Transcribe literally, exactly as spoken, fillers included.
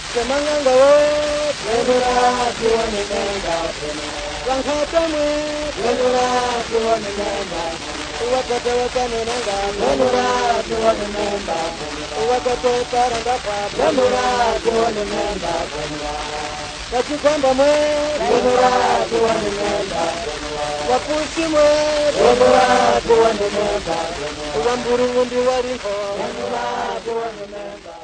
Semanganga wo, Venura tuone nenga Rankatamu, Venura tuone nenga Wakata wakane nanga, Venura tuone nenga Wakata paranda kwa, Venura tuone nenga Kachikamba mwe, Venura tuone nenga Wapushi mwe, Venura tuone nenga Wamburu ndi warinko, Venura tuone nenga